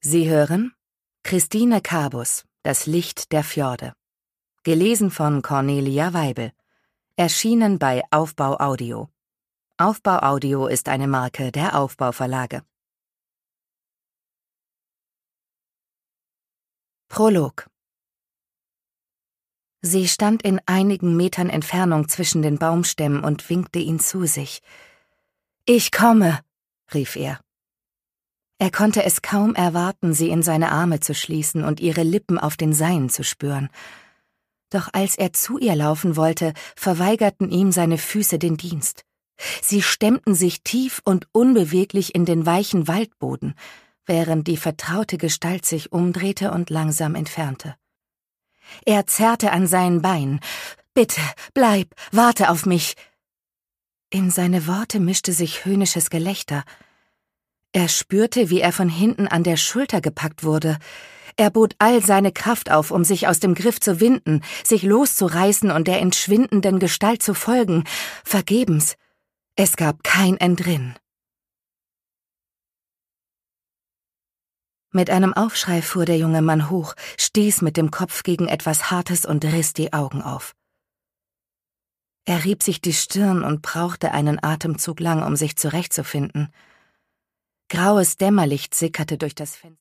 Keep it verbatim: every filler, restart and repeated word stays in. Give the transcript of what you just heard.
Sie hören Christine Karbus, Das Licht der Fjorde. Gelesen von Cornelia Weibel. Erschienen bei Aufbau Audio. Aufbau Audio ist eine Marke der Aufbau Verlage. Prolog. Sie stand in einigen Metern Entfernung zwischen den Baumstämmen und winkte ihn zu sich. »Ich komme«, rief er. Er konnte es kaum erwarten, sie in seine Arme zu schließen und ihre Lippen auf den seinen zu spüren. Doch als er zu ihr laufen wollte, verweigerten ihm seine Füße den Dienst. Sie stemmten sich tief und unbeweglich in den weichen Waldboden, während die vertraute Gestalt sich umdrehte und langsam entfernte. Er zerrte an seinen Beinen. »Bitte, bleib, warte auf mich!« In seine Worte mischte sich höhnisches Gelächter. Er spürte, wie er von hinten an der Schulter gepackt wurde. Er bot all seine Kraft auf, um sich aus dem Griff zu winden, sich loszureißen und der entschwindenden Gestalt zu folgen. Vergebens. Es gab kein Entrinnen. Mit einem Aufschrei fuhr der junge Mann hoch, stieß mit dem Kopf gegen etwas Hartes und riss die Augen auf. Er rieb sich die Stirn und brauchte einen Atemzug lang, um sich zurechtzufinden. Graues Dämmerlicht sickerte durch das Fenster.